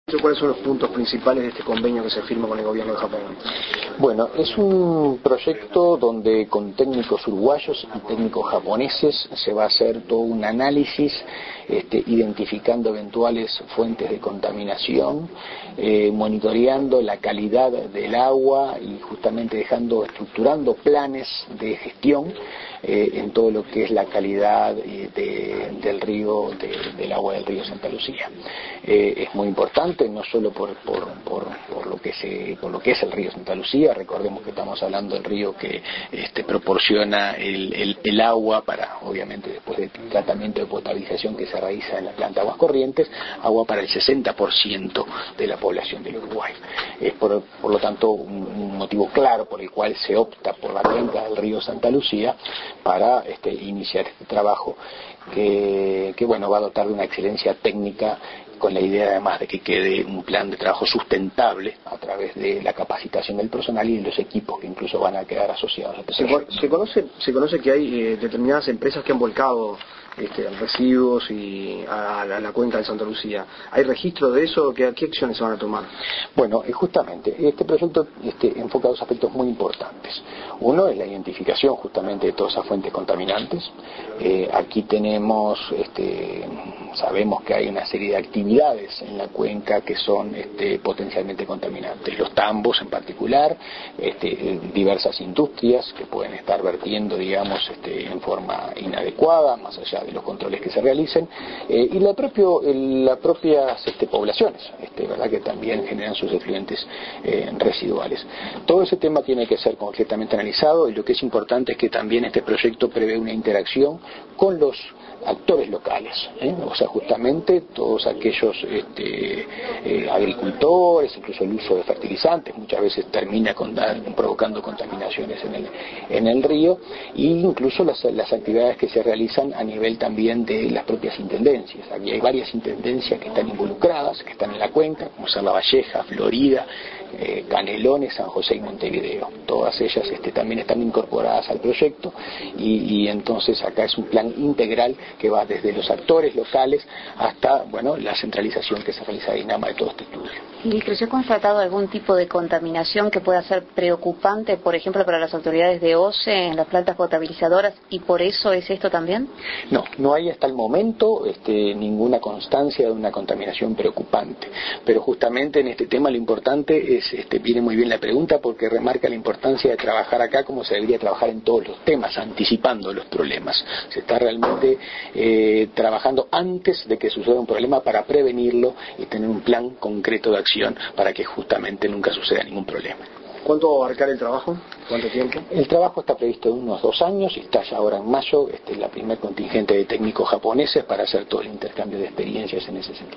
¿Cuáles son los puntos principales de este convenio que se firma con el gobierno de Japón? Bueno, es un proyecto donde con técnicos uruguayos y técnicos japoneses se va a hacer todo un análisis, identificando eventuales fuentes de contaminación, monitoreando la calidad del agua y justamente estructurando planes de gestión en todo lo que es la calidad del río, del agua del río Santa Lucía. Es muy importante, no solo por lo que es el río Santa Lucía. Recordemos que estamos hablando del río que proporciona el agua para, obviamente, después del tratamiento de potabilización que se realiza en la planta Aguas Corrientes, agua para el 60% de la población del Uruguay. Es por lo tanto un motivo claro por el cual se opta por la cuenca del río Santa Lucía para iniciar este trabajo que va a dotar de una excelencia técnica, con la idea además de que quede un plan de trabajo sustentable a través de la capacitación del personal y de los equipos que incluso van a quedar asociados a este proyecto. Se conoce que hay determinadas empresas que han volcado residuos a la cuenca de Santa Lucía. ¿Hay registro de eso? ¿Qué acciones se van a tomar? Bueno, justamente, este proyecto enfoca dos aspectos muy importantes. Uno es la identificación justamente de todas esas fuentes contaminantes. Aquí sabemos que hay una serie de actividades en la cuenca que son potencialmente contaminantes. Los tambos en particular, diversas industrias que pueden estar vertiendo, digamos, en forma inadecuada, más allá de los controles que se realicen, y las propias poblaciones, ¿verdad?, que también generan sus efluentes residuales. Todo ese tema tiene que ser concretamente analizado, y lo que es importante es que también este proyecto prevé una interacción con los actores locales, o sea, justamente todos aquellos agricultores, incluso el uso de fertilizantes muchas veces termina provocando contaminaciones en el río, e incluso las actividades que se realizan a nivel también de las propias intendencias. Aquí hay varias intendencias que están involucradas, que están en la cuenca, como ser La Valleja, Florida, Canelones, San José y Montevideo. Todas ellas también están incorporadas al proyecto, y entonces acá es un plan integral que va desde los actores locales hasta la centralización que se realiza de INAMA de todo este estudio. Ministro, ¿se ha constatado algún tipo de contaminación que pueda ser preocupante, por ejemplo, para las autoridades de OCE en las plantas potabilizadoras, y por eso es esto también? No hay hasta el momento ninguna constancia de una contaminación preocupante, pero justamente en este tema lo importante es, viene muy bien la pregunta, porque remarca la importancia de trabajar acá como se debería trabajar en todos los temas, anticipando los problemas. Se está realmente trabajando antes de que suceda un problema para prevenirlo y tener un plan concreto de acción para que justamente nunca suceda ningún problema. ¿Cuánto va a abarcar el trabajo? ¿Cuánto tiempo? El trabajo está previsto en unos 2 años y está ya ahora en mayo la primer contingente de técnicos japoneses para hacer todo el intercambio de experiencias en ese sentido.